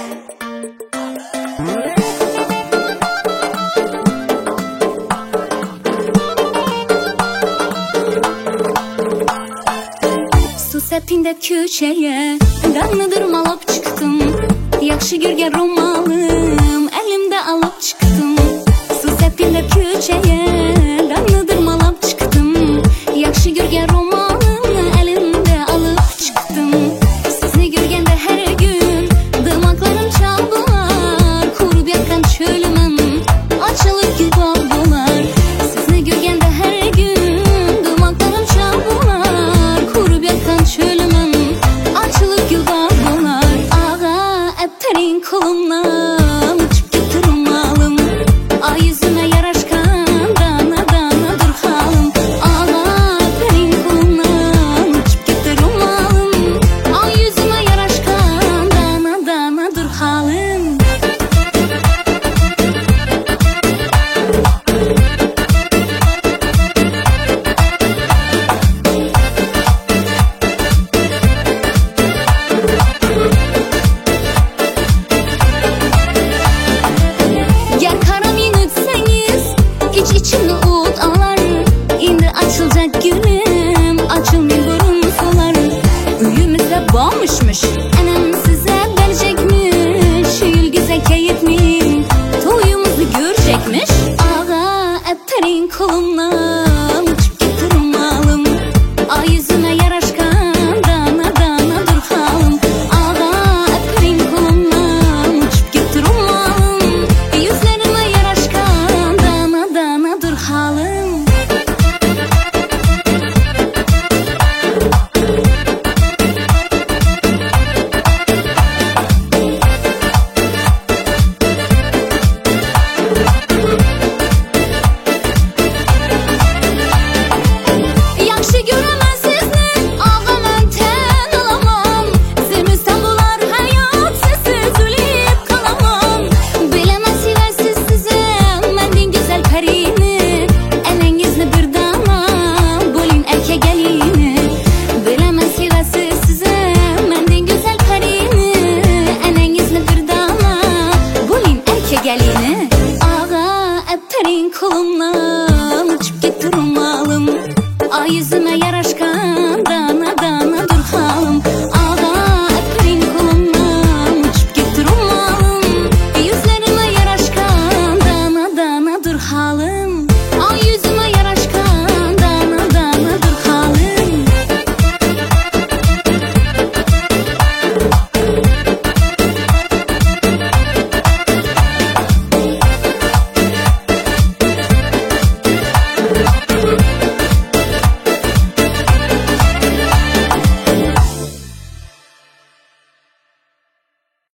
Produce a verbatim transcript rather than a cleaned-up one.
Su sepinde köşeye Ranını dırmalap çıktım. Yaxşı görgen romalım elimde alıp çıktım. Su sepinde köşeye Ranını dırmalap çıktım. Yaxşı görgen romalım elimde alıp çıktım. Sizni görgende her gün Dırmaklarım çaldılar. Kurup yakan çölümüm açılıp gül bağlar. Sizni görgende her gün Dırmaklarım çaldılar. Kurup yakan çölümüm açılıp gül bağlar. Ağa öperin kolumdan